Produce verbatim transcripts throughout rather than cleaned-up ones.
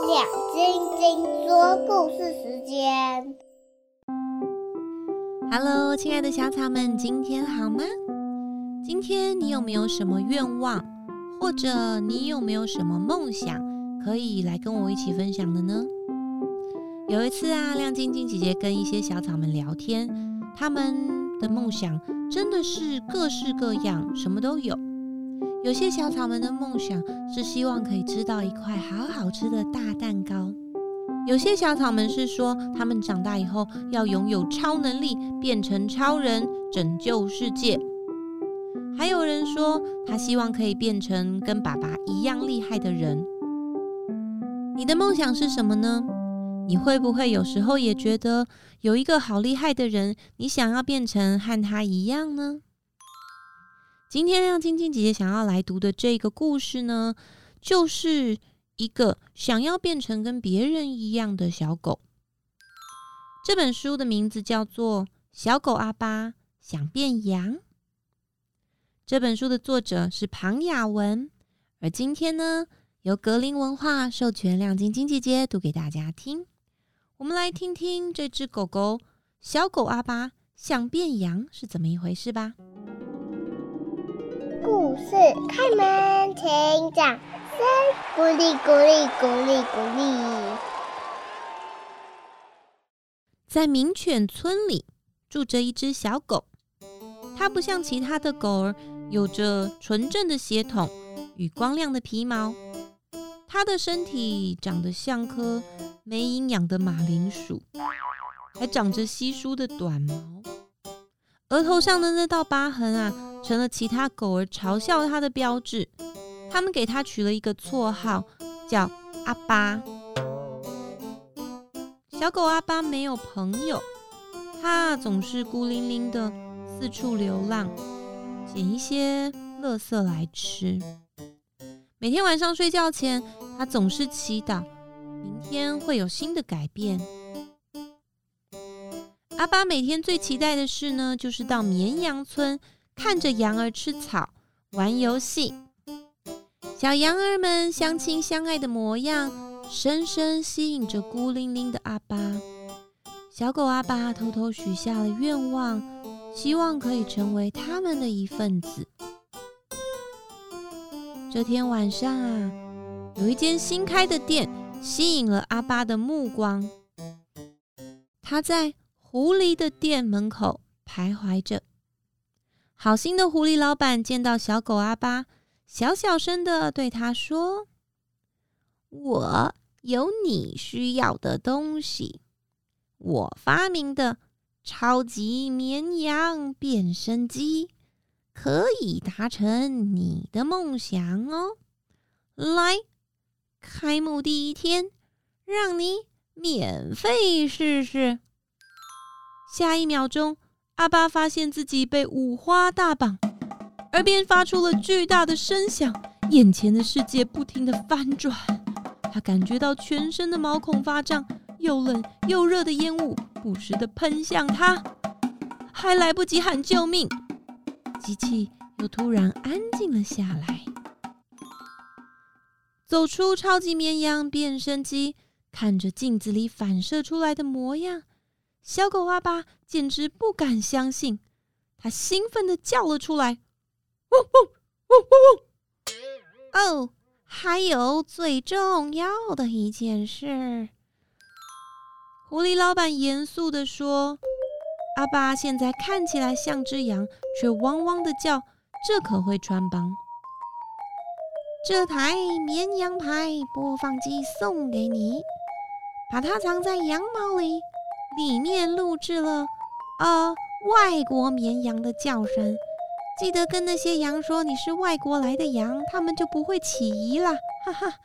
亮晶晶说故事时间。 Hello， 亲爱的小草们，今天好吗？今天你有没有什么愿望，或者你有没有什么梦想，可以来跟我一起分享的呢？有一次啊，亮晶晶姐姐跟一些小草们聊天，他们的梦想真的是各式各样，什么都有。有些小草们的梦想是希望可以吃到一块好好吃的大蛋糕，有些小草们是说他们长大以后要拥有超能力，变成超人，拯救世界。还有人说他希望可以变成跟爸爸一样厉害的人。你的梦想是什么呢？你会不会有时候也觉得有一个好厉害的人，你想要变成和他一样呢？今天亮晶晶姐姐想要来读的这个故事呢，就是一个想要变成跟别人一样的小狗。这本书的名字叫做《小狗阿巴想变羊》。这本书的作者是庞雅文，而今天呢，由格林文化授权亮晶晶姐姐读给大家听。我们来听听这只狗狗小狗阿巴想变羊是怎么一回事吧。 故事开门，请掌声鼓励鼓励鼓励鼓励。 在名犬村里住着一只小狗，它不像其他的狗儿有着纯正的血统与光亮的皮毛，它的身体长得像颗没营养的马铃薯，还长着稀疏的短毛。额头上的那道疤痕啊，成了其他狗儿嘲笑它的标志。他们给它取了一个绰号，叫阿巴。小狗阿巴没有朋友，它总是孤零零的四处流浪，捡一些垃圾来吃。每天晚上睡觉前，它总是祈祷明天会有新的改变。阿巴每天最期待的事呢，就是到绵羊村看着羊儿吃草、玩游戏。小羊儿们相亲相爱的模样，深深吸引着孤零零的阿巴。小狗阿巴偷偷许下了愿望，希望可以成为他们的一份子。这天晚上啊，有一间新开的店吸引了阿巴的目光。他在狐狸的店门口徘徊着。好心的狐狸老板见到小狗阿巴，小小声的对他说：我有你需要的东西，我发明的超级绵羊变身机可以达成你的梦想哦。来，开幕第一天，让你免费试试。下一秒钟，阿巴发现自己被五花大绑，耳边发出了巨大的声响，眼前的世界不停地翻转。他感觉到全身的毛孔发胀，又冷又热的烟雾不时地喷向他，还来不及喊救命，机器又突然安静了下来。走出超级绵羊变身机，看着镜子里反射出来的模样，小狗阿巴简直不敢相信，他兴奋地叫了出来：汪汪汪汪汪！哦，还有最重要的一件事。狐狸老板严肃地说：阿巴现在看起来像只羊，却汪汪地叫，这可会穿帮。这台绵羊牌播放机送给你，把它藏在羊毛里，里面录制了呃外国绵羊的叫声。记得跟那些羊说你是外国来的羊，他们就不会起疑了，哈哈。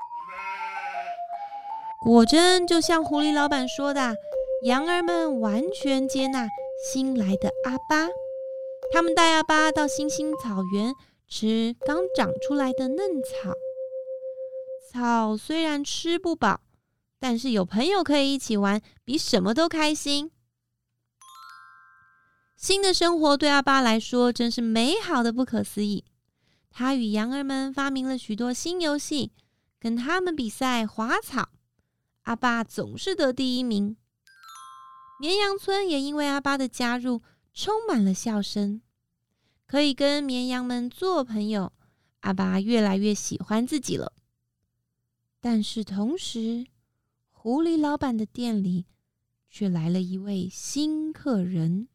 果真就像狐狸老板说的，羊儿们完全接纳新来的阿巴。他们带阿巴到星星草原吃刚长出来的嫩草。草虽然吃不饱，但是有朋友可以一起玩，比什么都开心。新的生活对阿巴来说真是美好的不可思议。他与羊儿们发明了许多新游戏，跟他们比赛滑草、 阿巴总是得第一名。绵羊村也因为阿巴的加入，充满了笑声。可以跟绵羊们做朋友，阿巴越来越喜欢自己了。但是同时，狐狸老板的店里却来了一位新客人。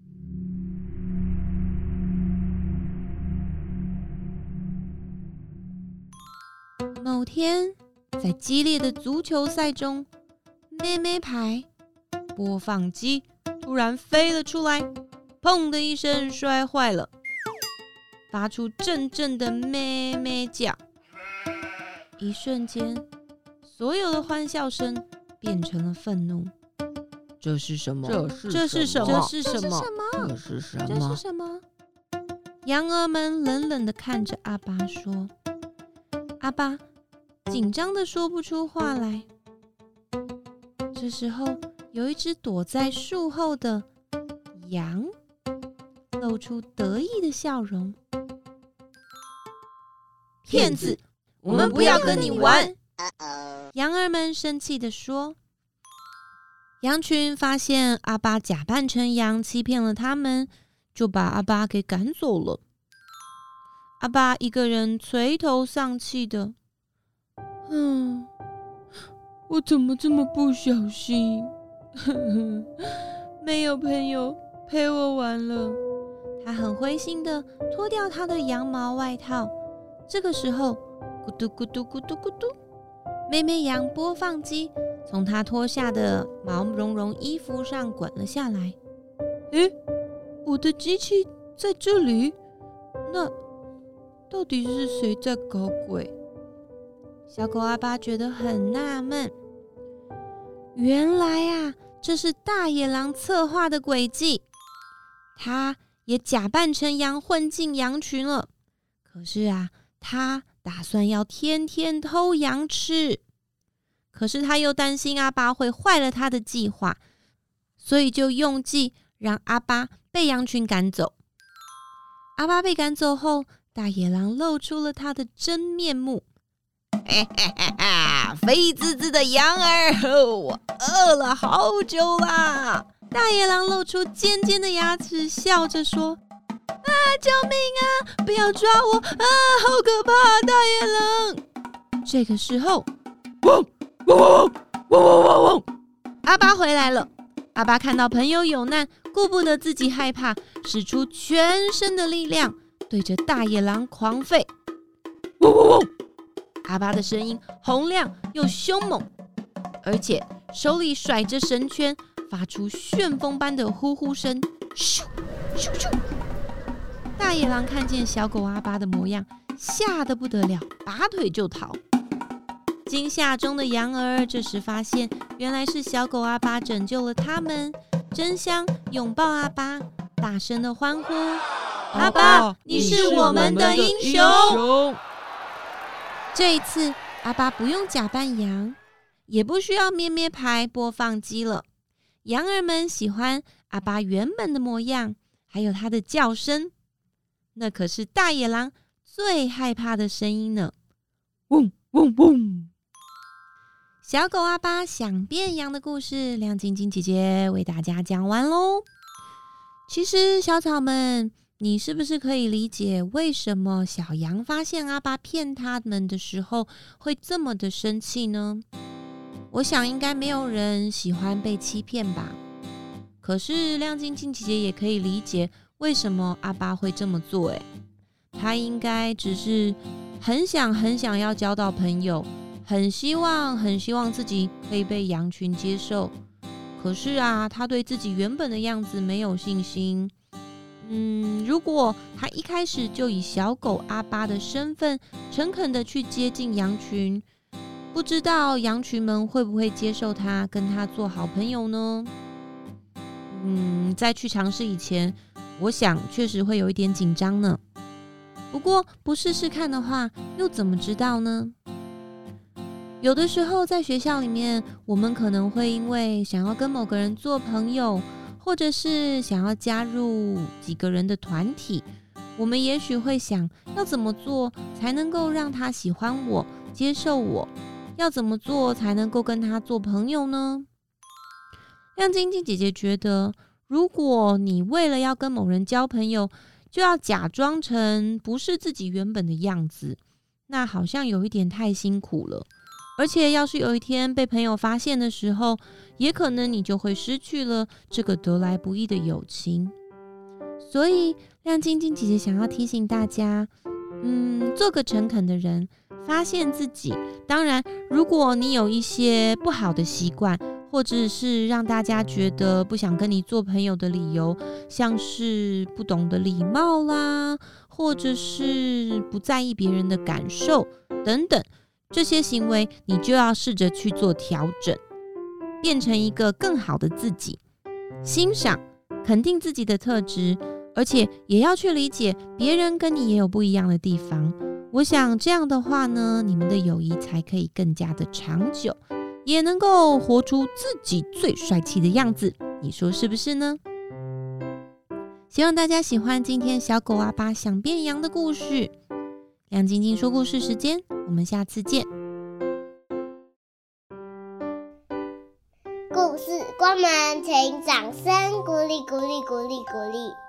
某天，在激烈的足球赛中，妹妹牌播放机突然飞了出来，砰的一声摔坏了，发出阵阵的咩咩叫。一瞬间，所有的欢笑声变成了愤怒。 这是什么？ 这是什么？ 这是什么？ 这是什么？ 这是什么？ 这是什么？羊儿们冷冷地看着阿巴说。阿巴紧张的说不出话来。这时候，有一只躲在树后的羊露出得意的笑容。骗子，我们不要跟你玩！羊儿们生气地说。羊群发现阿巴假扮成羊欺骗了他们，就把阿巴给赶走了。阿巴一个人垂头丧气的，嗯，我怎么这么不小心？没有朋友陪我玩了。他很灰心的脱掉他的羊毛外套。这个时候，咕嘟咕嘟咕嘟咕嘟，妹妹羊播放机从他脱下的毛茸茸衣服上滚了下来。诶，我的机器在这里？那到底是谁在搞鬼？小狗阿巴觉得很纳闷。原来啊，这是大野狼策划的诡计。他也假扮成羊混进羊群了。可是啊，他打算要天天偷羊吃。可是他又担心阿巴会坏了他的计划，所以就用计让阿巴被羊群赶走。阿巴被赶走后，大野狼露出了他的真面目。嘿嘿嘿嘿，肥滋滋的羊儿，我饿了好久啦！大野狼露出尖尖的牙齿，笑着说：“啊，救命啊！不要抓我啊！好可怕，大野狼！”这个时候，汪汪汪汪汪汪汪！阿巴回来了。阿巴看到朋友有难，顾不得自己害怕，使出全身的力量，对着大野狼狂吠。汪汪汪！阿巴的声音洪亮又凶猛，而且手里甩着绳圈，发出旋风般的呼呼声。咻咻咻！大野狼看见小狗阿巴的模样，吓得不得了，拔腿就逃。惊吓中的羊儿这时发现，原来是小狗阿巴拯救了他们，争相拥抱阿巴，大声的欢呼：“阿巴，你是我们的英雄！”这一次，阿巴不用假扮羊，也不需要咩咩牌播放机了。羊儿们喜欢阿巴原本的模样，还有他的叫声，那可是大野狼最害怕的声音呢！嗡嗡嗡！小狗阿巴想变羊的故事，亮晶晶姐姐为大家讲完喽。其实，小草们，你是不是可以理解为什么小羊发现阿巴骗他们的时候会这么的生气呢？我想应该没有人喜欢被欺骗吧。可是亮晶晶姐姐也可以理解为什么阿巴会这么做。诶，他应该只是很想很想要交到朋友，很希望很希望自己可以被羊群接受。可是啊，他对自己原本的样子没有信心。嗯，如果他一开始就以小狗阿巴的身份诚恳的去接近羊群，不知道羊群们会不会接受他，跟他做好朋友呢？嗯，在去尝试以前，我想确实会有一点紧张呢。不过不试试看的话，又怎么知道呢？有的时候在学校里面，我们可能会因为想要跟某个人做朋友，或者是想要加入几个人的团体，我们也许会想要怎么做才能够让他喜欢我、接受我， 要怎么做才能够跟他做朋友呢？亮晶晶姐姐觉得，如果你为了要跟某人交朋友，就要假装成不是自己原本的样子，那好像有一点太辛苦了。而且要是有一天被朋友发现的时候，也可能你就会失去了这个得来不易的友情。所以亮晶晶姐姐想要提醒大家，嗯，做个诚恳的人，发现自己。当然，如果你有一些不好的习惯，或者是让大家觉得不想跟你做朋友的理由，像是不懂得礼貌啦，或者是不在意别人的感受等等，这些行为你就要试着去做调整，变成一个更好的自己，欣赏肯定自己的特质，而且也要去理解别人跟你也有不一样的地方。我想这样的话呢，你们的友谊才可以更加的长久，也能够活出自己最帅气的样子，你说是不是呢？希望大家喜欢今天小狗阿爸想变羊的故事。亮晶晶说故事时间，我们下次见。 故事关门，请掌声鼓励鼓励鼓励鼓励。